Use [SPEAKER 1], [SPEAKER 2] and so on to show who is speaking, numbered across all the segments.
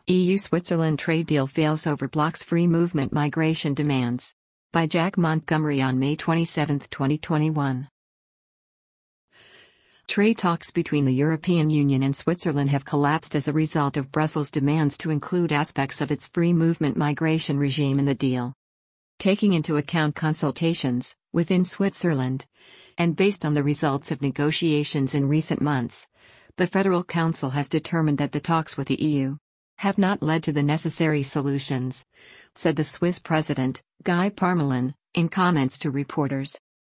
[SPEAKER 1] EU-Switzerland trade deal fails over blocks free movement migration demands. By Jack Montgomery on May 27, 2021. Trade talks between the European Union and Switzerland have collapsed as a result of Brussels' demands to include aspects of its free movement migration regime in the deal. Taking into account consultations within Switzerland, and based on the results of negotiations in recent months, the Federal Council has determined that the talks with the EU have not led to the necessary solutions, said the Swiss President, Guy Parmelin, in comments to reporters.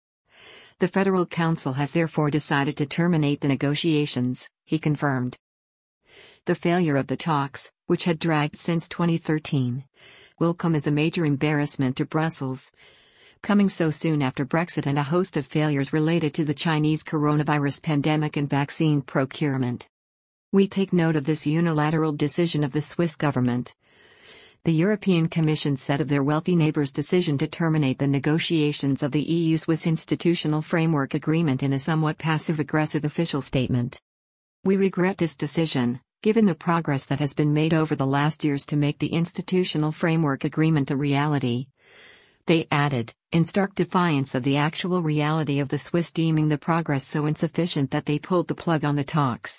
[SPEAKER 1] The Federal Council has therefore decided to terminate the negotiations, he confirmed. The failure of the talks, which had dragged since 2013, will come as a major embarrassment to Brussels, coming so soon after Brexit and a host of failures related to the Chinese coronavirus pandemic and vaccine procurement. We take note of this unilateral decision of the Swiss government. The European Commission said of their wealthy neighbor's decision to terminate the negotiations of the EU-Swiss Institutional Framework Agreement in a somewhat passive-aggressive official statement. We regret this decision, given the progress that has been made over the last years to make the Institutional Framework Agreement a reality. They added, in stark defiance of the actual reality of the Swiss deeming the progress so insufficient that they pulled the plug on the talks.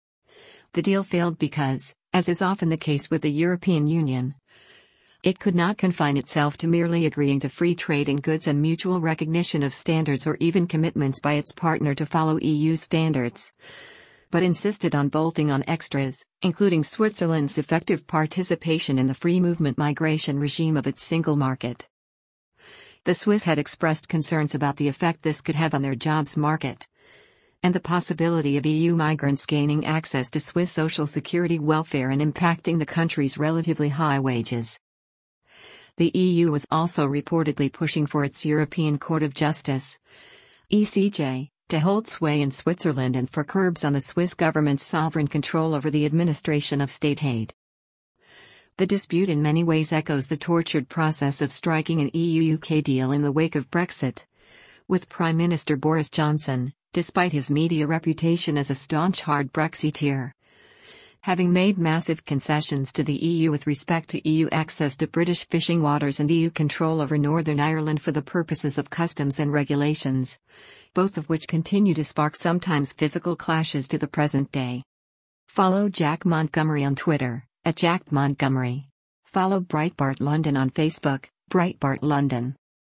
[SPEAKER 1] The deal failed because, as is often the case with the European Union, it could not confine itself to merely agreeing to free trade in goods and mutual recognition of standards or even commitments by its partner to follow EU standards, but insisted on bolting on extras, including Switzerland's effective participation in the free movement migration regime of its single market. The Swiss had expressed concerns about the effect this could have on their jobs market, and the possibility of EU migrants gaining access to Swiss social security welfare and impacting the country's relatively high wages. The EU was also reportedly pushing for its European Court of Justice, ECJ, to hold sway in Switzerland and for curbs on the Swiss government's sovereign control over the administration of state aid. The dispute in many ways echoes the tortured process of striking an EU-UK deal in the wake of Brexit, with Prime Minister Boris Johnson, despite his media reputation as a staunch hard Brexiteer, having made massive concessions to the EU with respect to EU access to British fishing waters and EU control over Northern Ireland for the purposes of customs and regulations, both of which continue to spark sometimes physical clashes to the present day. Follow Jack Montgomery on Twitter, @JackMontgomery. Follow Breitbart London on Facebook, Breitbart London.